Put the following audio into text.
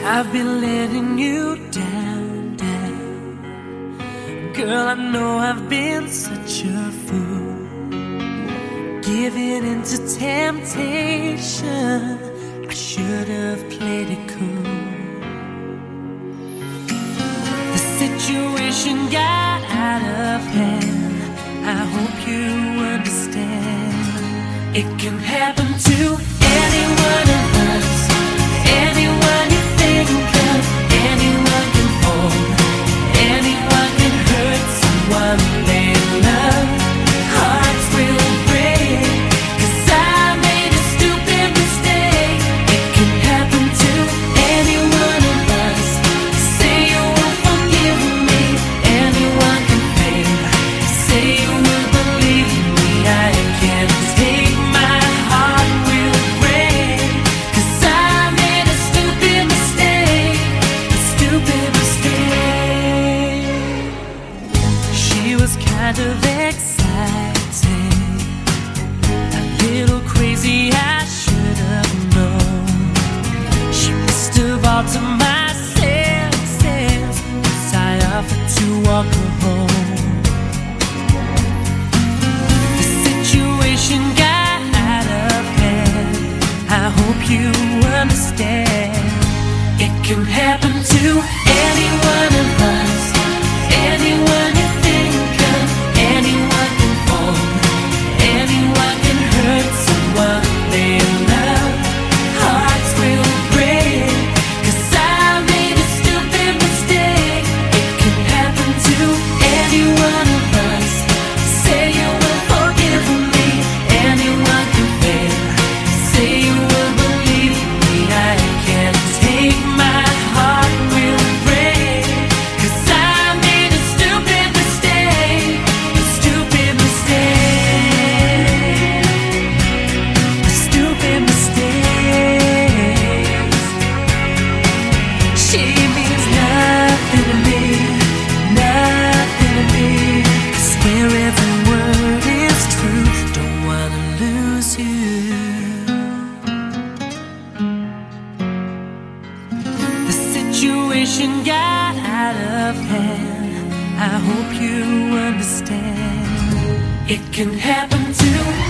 I've been letting you down, down. Girl, I know I've been such a fool, giving into temptation. I should have played it cool. The situation got out of hand. I hope you understand. It can happen to any one of us. Anyone you think of, anyone can fall, anyone can hurt someone they love. Hearts will break, 'cause I made a stupid mistake. It can happen to any one of us. Say you won't forgive me, anyone can fail. Say you will believe me, I can't take my heart will break, 'cause I made a stupid mistake, a stupid mistake. She was kind of exciting, a little crazy, I should have known. She must have altered my senses, 'cause I offered to walk her home. The situation got out of hand. I hope you understand. It can happen to any one of us. Anyone you think of, anyone can fall, anyone can hurt someone they love. Hearts will break, 'cause I made a stupid mistake. It can happen to any one of us. Say you will forgive me, anyone can fail. Say you will believe me, I can't take my heart will break, 'cause I made a stupid mistake, a stupid mistake, a stupid mistake. She means nothing to me, nothing to me. I swear every word is true, don't wanna lose you. The situation got out of hand. I hope you understand. It can happen to